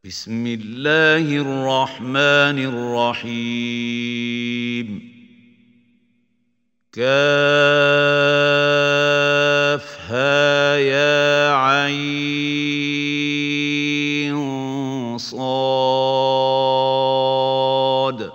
بسم الله الرحمن الرحيم كافها يا عين صاد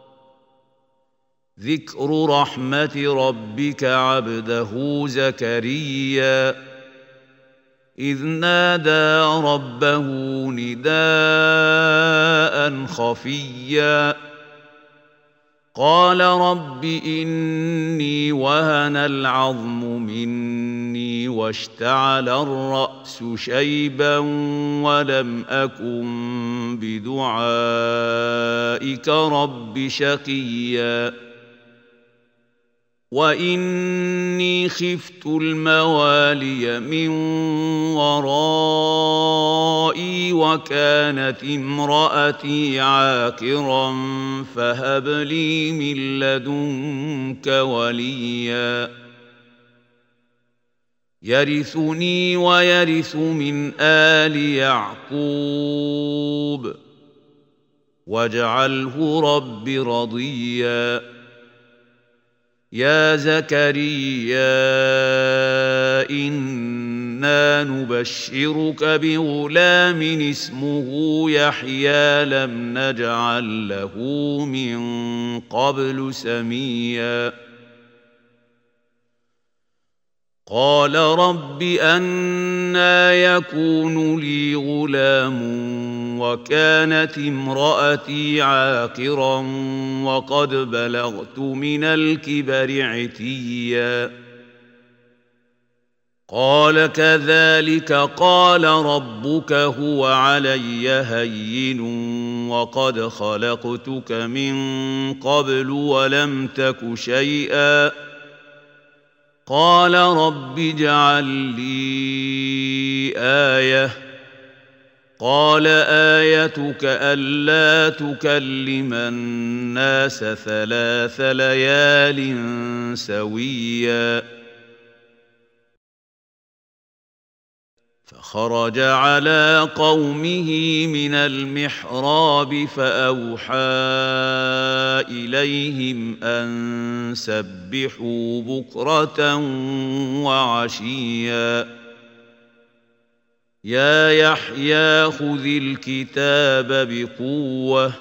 ذكر رحمة ربك عبده زكريا إذ نادى ربه نداء خفيا قال رب إني وهن العظم مني واشتعل الرأس شيبا ولم أكن بدعائك رب شقيا وإني خفت الموالي من ورائي وكانت امرأتي عاقرا فهب لي من لدنك وليا يرثني ويرث من آل يعقوب واجعله رب رضيا يا زكريا إنا نبشرك بغلام اسمه يحيى لم نجعل له من قبل سميا قال رب أنى يكون لي غلام وكانت امرأتي عاقرا وقد بلغت من الكبر عتيا قال كذلك قال ربك هو علي هين وقد خلقتك من قبل ولم تك شيئا قال رب اجعل لي آية قال آيتك ألا تكلم الناس 3 ليال سويا فخرج على قومه من المحراب فأوحى إليهم أن سبحوا بكرة وعشيا يا يحيى خذ الكتاب بقوة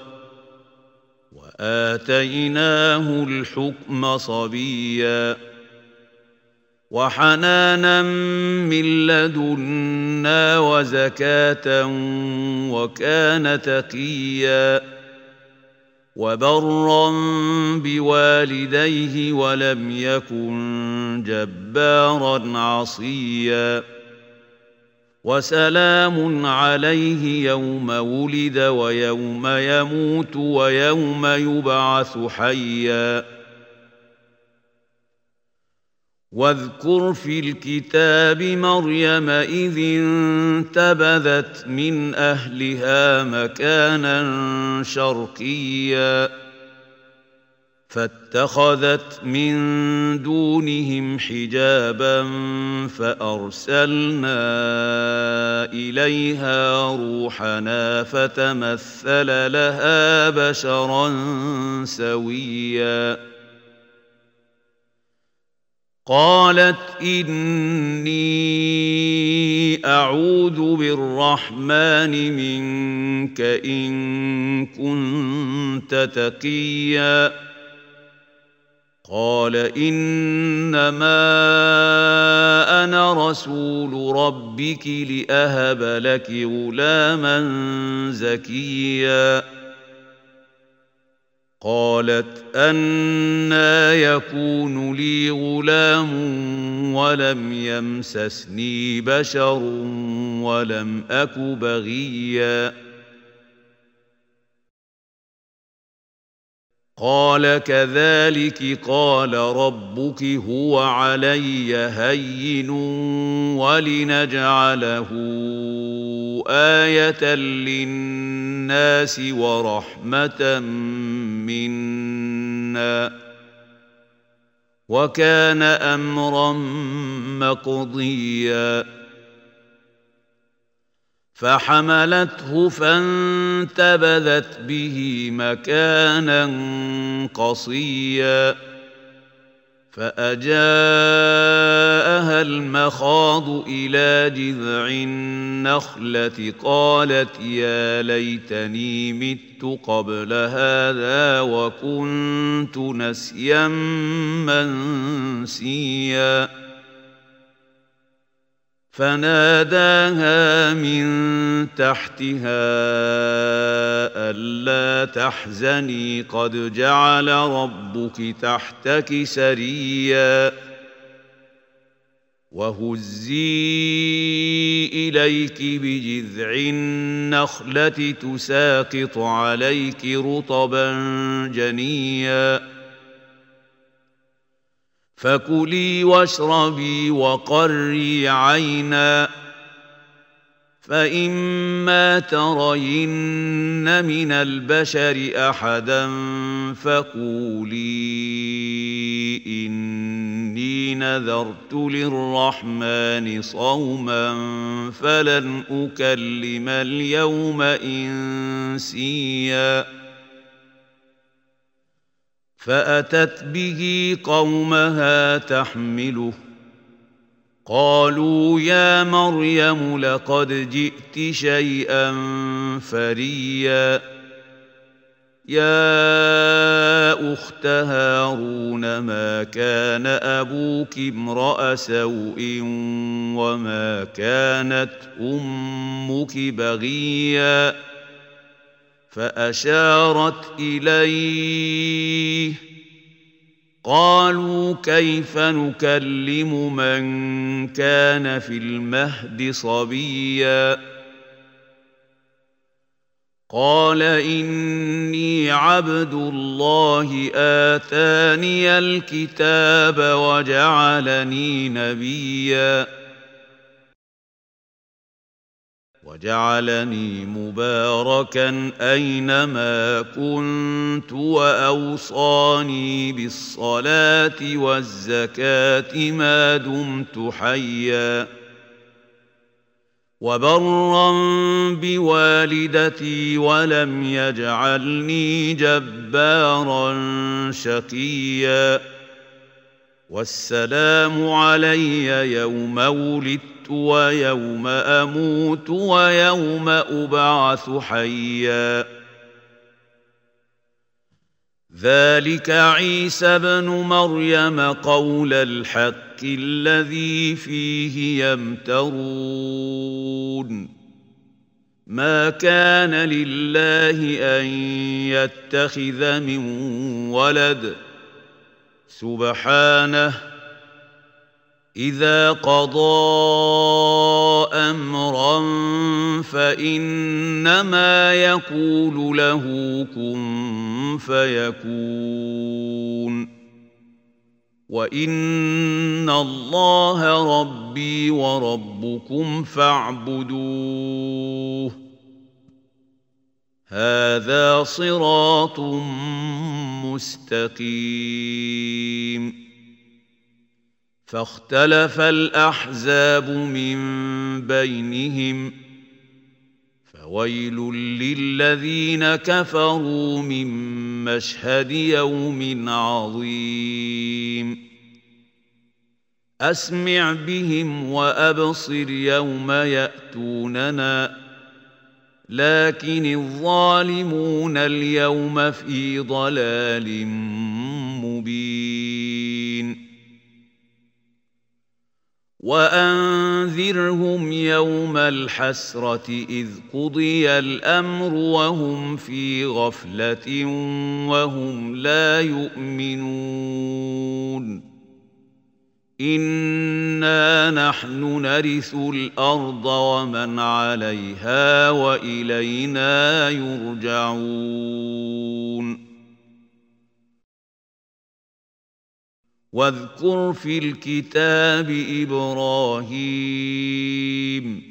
وآتيناه الحكم صبيا وحنانا من لدنا وزكاة وكان تقيا وبرا بوالديه ولم يكن جبارا عصيا وسلام عليه يوم ولد ويوم يموت ويوم يبعث حيا واذكر في الكتاب مريم إذ انتبذت من أهلها مكانا شرقيا فاتخذت من دونهم حجابا فأرسلنا إليها روحنا فتمثل لها بشرا سويا قالت إني أعوذ بالرحمن منك إن كنت تقيا قال إنما أنا رسول ربك لأهب لك غلاما زكيا قالت أنى يكون لي غلام ولم يمسسني بشر ولم أك بغيا قال كذلك قال ربك هو علي هين ولنجعله آية للناس ورحمة منا وكان أمرا مقضيا فحملته فانتبذت به مكانا قصيا فأجاءها المخاض إلى جذع النخلة قالت يا ليتني مت قبل هذا وكنت نسيا منسيا فناداها من تحتها ألا تحزني قد جعل ربك تحتك سريا وهزي إليك بجذع النخلة تساقط عليك رطبا جنيا فكلي واشربي وقري عينا فإما ترين من البشر أحدا فقولي إني نذرت للرحمن صوما فلن أكلم اليوم إنسيا فأتت به قومها تحمله قالوا يا مريم لقد جئت شيئا فريا يا أخت هارون ما كان أبوك امرأ سوء وما كانت أمك بغيا فأشارت إليه قالوا كيف نكلم من كان في المهد صبيا قال إني عبد الله آتاني الكتاب وجعلني نبيا وجعلني مباركا أينما كنت وأوصاني بالصلاة والزكاة ما دمت حيا وبرا بوالدتي ولم يجعلني جبارا شقيا والسلام علي يوم ولدت ويوم أموت ويوم أبعث حيا ذلك عيسى بن مريم قول الحق الذي فيه يمترون ما كان لله أن يتخذ من ولد سبحانه إذا قضى أمرا فإنما يقول له كن فيكون وإن الله ربي وربكم فاعبدوه هذا صراط مستقيم فاختلف الأحزاب من بينهم فويل للذين كفروا من مشهد يوم عظيم أسمع بهم وأبصر يوم يأتوننا لكن الظالمون اليوم في ضلال مبين وأنذرهم يوم الحسرة إذ قضي الأمر وهم في غفلة وهم لا يؤمنون إنا نحن نرث الأرض ومن عليها وإلينا يرجعون واذكر في الكتاب إبراهيم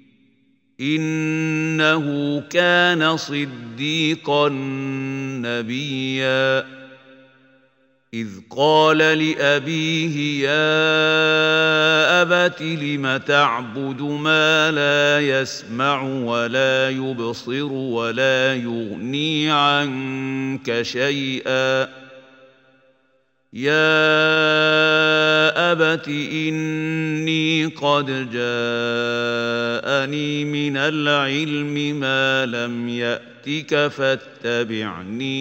إنه كان صديقا نبيا إذ قال لأبيه يا أبت لم تعبد ما لا يسمع ولا يبصر ولا يغني عنك شيئا يا أبت إني قد جاءني من العلم ما لم يأتك فاتبعني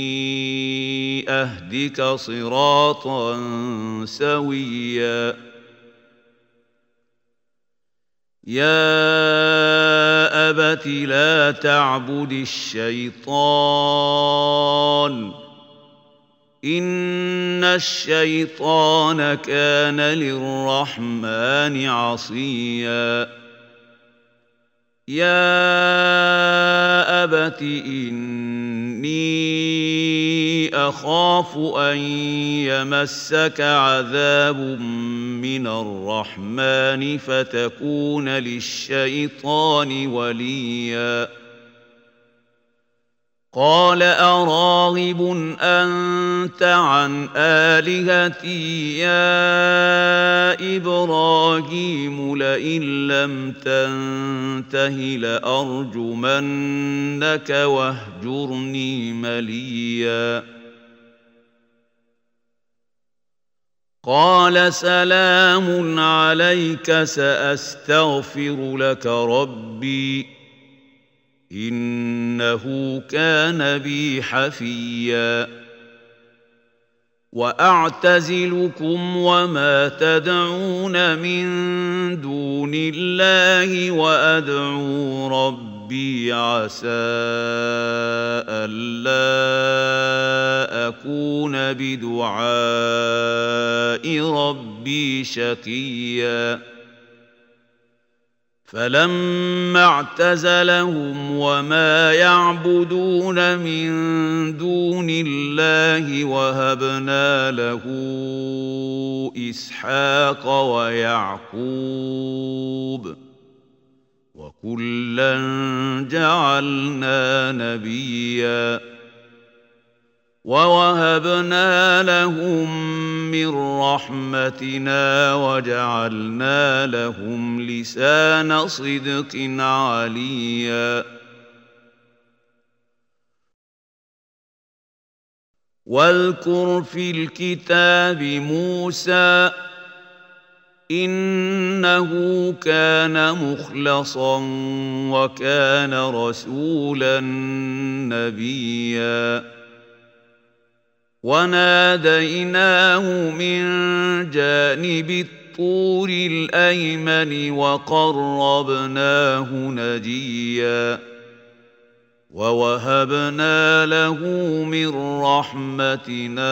أهدك صراطا سويا يا أبت لا تعبد الشيطان إن الشيطان كان للرحمن عصيا يا أبت إني أخاف أن يمسك عذاب من الرحمن فتكون للشيطان وليا قال أراغب أنت عن آلهتي يا إبراهيم لئن لم تنته لأرجمنك واهجرني مليا قال سلام عليك سأستغفر لك ربي إنه كان بي حفيا وأعتزلكم وما تدعون من دون الله وأدعو ربي عسى ألا أكون بدعاء ربي شقيا فلما اعتزلهم وما يعبدون من دون الله وهبنا له إسحاق ويعقوب وكلا جعلنا نبيا ووهبنا لهم من رحمتنا وجعلنا لهم لسان صدق عليا واذكر في الكتاب موسى إنه كان مخلصا وكان رسولا نبيا وناديناه من جانب الطور الأيمن وقربناه نجيا ووهبنا له من رحمتنا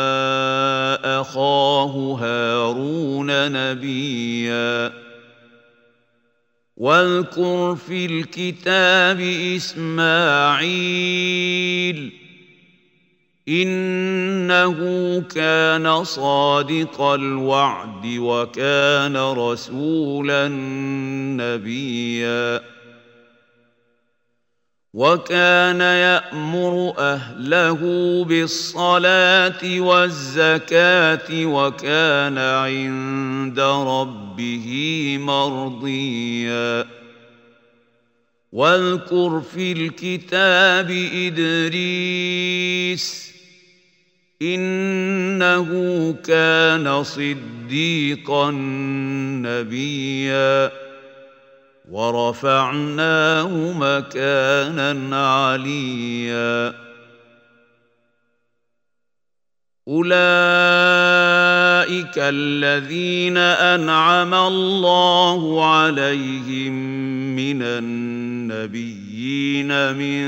أخاه هارون نبيا واذكر في الكتاب إسماعيل إنه كان صادق الوعد وكان رسولا نبيا وكان يأمر أهله بالصلاة والزكاة وكان عند ربه مرضيا واذكر في الكتاب إدريس إنه كان صديقا نبيا ورفعناه مكانا عليا أولئك الذين أنعم الله عليهم من النبيين من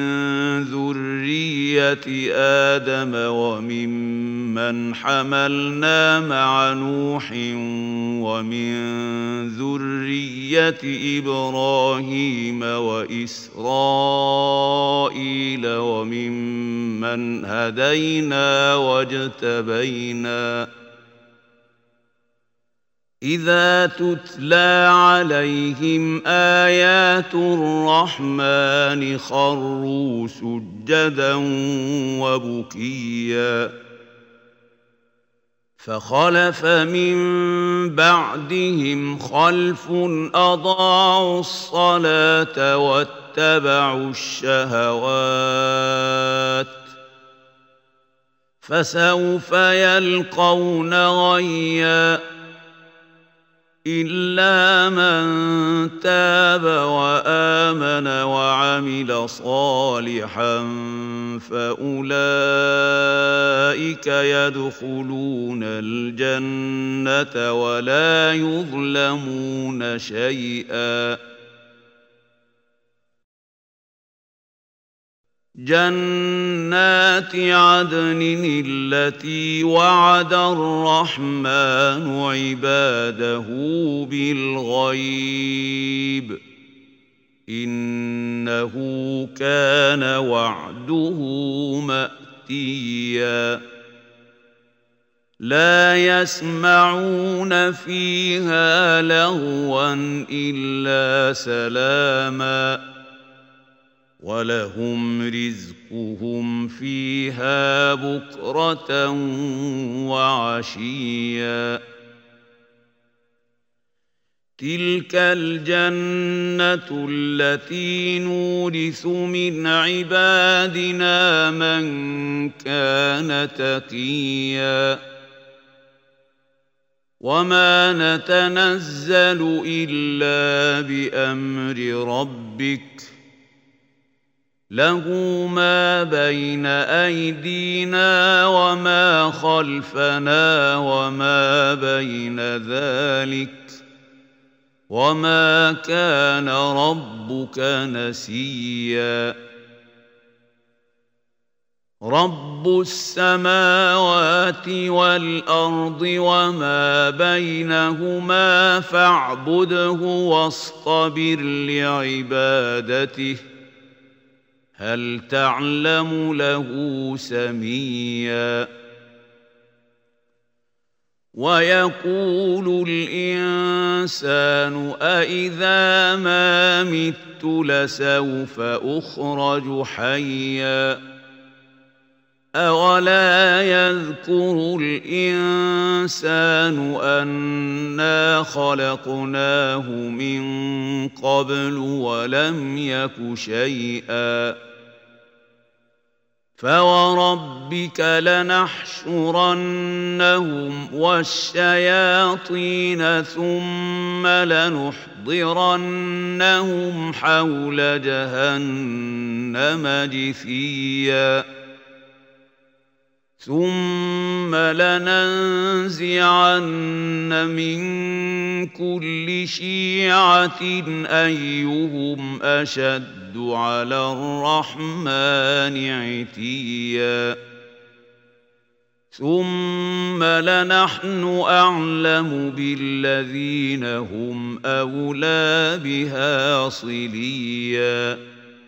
ذرية آدم وممن حملنا مع نوح ومن ذرية إبراهيم وإسرائيل وممن هدينا واجتبينا إذا تتلى عليهم آيات الرحمن خروا سجدا وبكيا فخلف من بعدهم خلف أضاعوا الصلاة واتبعوا الشهوات فسوف يلقون غيا إلا من تاب وآمن وعمل صالحا فأولئك يدخلون الجنة ولا يظلمون شيئا جنات عدن التي وعد الرحمن عباده بالغيب إنه كان وعده مأتيا لا يسمعون فيها لغوا إلا سلاما ولهم رزقهم فيها بكرة وعشيا تلك الجنة التي نورث من عبادنا من كان تقيا وما نتنزل إلا بأمر ربك له ما بين أيدينا وما خلفنا وما بين ذلك وما كان ربك نسيا رب السماوات والأرض وما بينهما فاعبده واصطبر لعبادته هل تعلم له سميا ويقول الإنسان أإذا ما مت لسوف أخرج حيا أولا يذكر الإنسان أنا خلقناه من قبل ولم يك شيئا فوربك لنحشرنهم والشياطين ثم لنحضرنهم حول جهنم جثيا ثم لننزعن من كل شيعة أيهم أشد على الرحمن عتيا ثم لنحن أعلم بالذين هم أولى بها صليا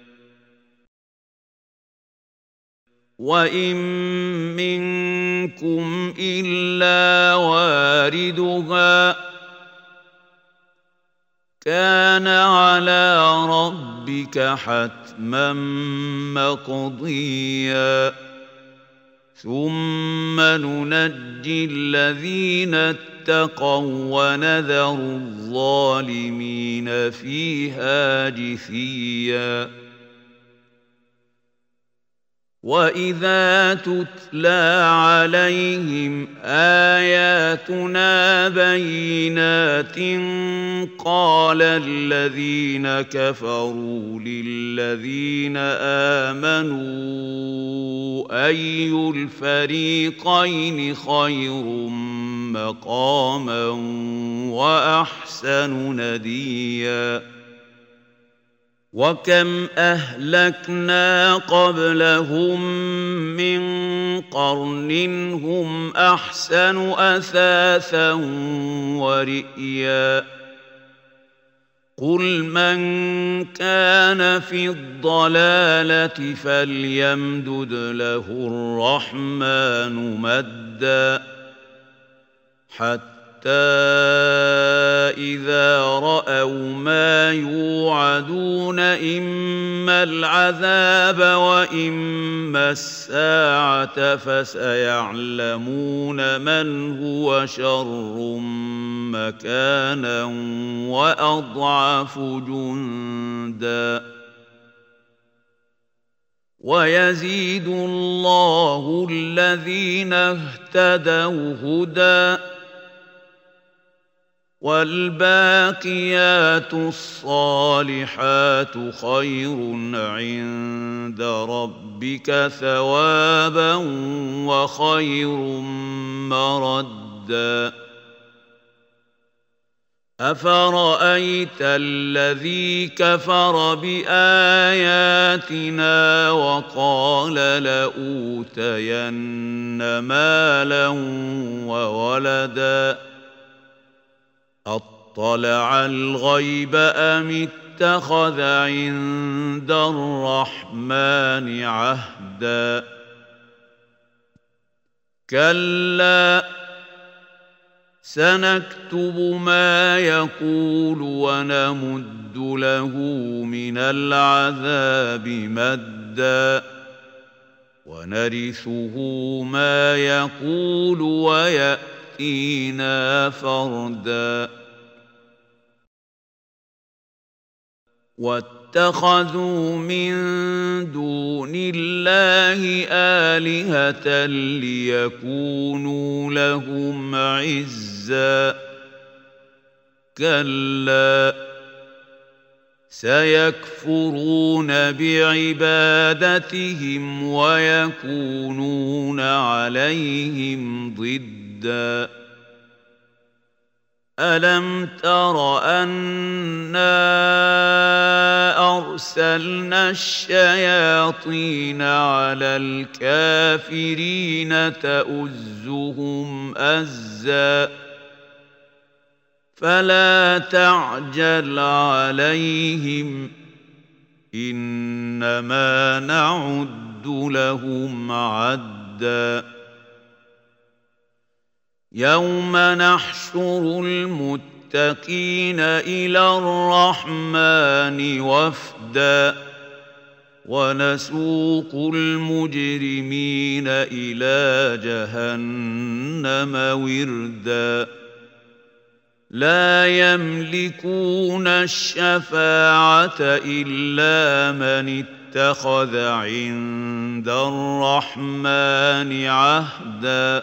وإن منكم إلا واردها كان على ربك حتما مقضيا ثم ننجي الذين اتقوا ونذر الظالمين فيها جثيا وإذا تتلى عليهم آياتنا بينات قال الذين كفروا للذين آمنوا أي الفريقين خير مقاما وأحسن نديا وكم أهلكنا قبلهم من قرن هم أحسن أثاثا ورئيا قل من كان في الضلالة فليمدد له الرحمن مدا حتى إذا رأوا ما يوعدون إما العذاب وإما الساعة فسيعلمون من هو شر مكانا وأضعف جندا ويزيد الله الذين اهتدوا هدى والباقيات الصالحات خير عند ربك ثوابا وخير مردا أفرأيت الذي كفر بآياتنا وقال لأوتين مالا وولدا أطلع الغيب أم اتخذ عند الرحمن عهدا كلا سنكتب ما يقول ونمد له من العذاب مدا ونرثه ما يقول ويأتينا فردا واتخذوا من دون الله آلهة ليكونوا لهم عزا كلا سيكفرون بعبادتهم ويكونون عليهم ضدا ألم تر أنا أرسلنا الشياطين على الكافرين تؤزهم أزا فلا تعجل عليهم إنما نعد لهم عدا يوم نحشر المتقين إلى الرحمن وفدا ونسوق المجرمين إلى جهنم وردا لا يملكون الشفاعة إلا من اتخذ عند الرحمن عهدا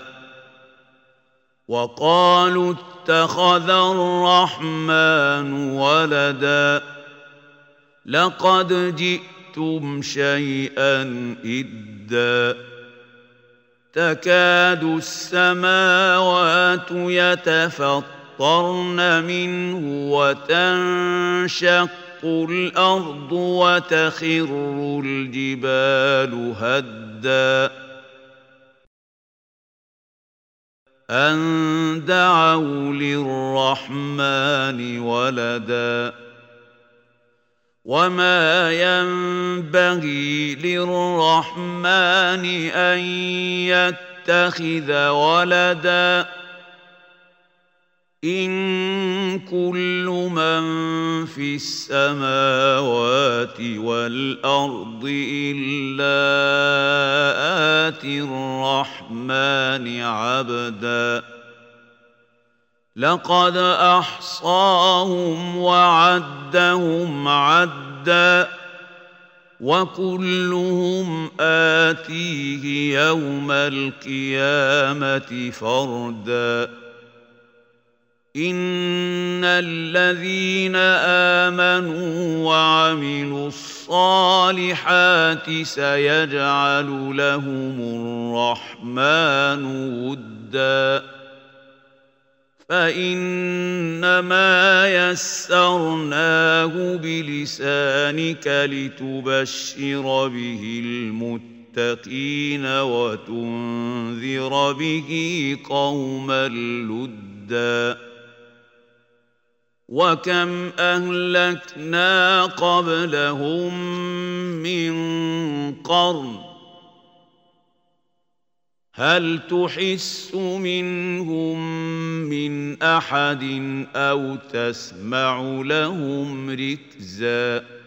وقالوا اتخذ الرحمن ولدا لقد جئتم شيئا إدا تكاد السماوات يتفطرن منه وتنشق الأرض وتخر الجبال هدا أن دعوا للرحمن ولدا وما ينبغي للرحمن أن يتخذ ولدا إن كل من في السماوات والأرض إلا آتي الرحمن عبدا لقد أحصاهم وعدهم عدا وكلهم آتيه يوم القيامة فردا إن الذين آمنوا وعملوا الصالحات سيجعل لهم الرحمن ودا فإنما يسرناه بلسانك لتبشر به المتقين وتنذر به قوما لدا وكم أهلكنا قبلهم من قرن هل تحس منهم من أحد أو تسمع لهم ركزا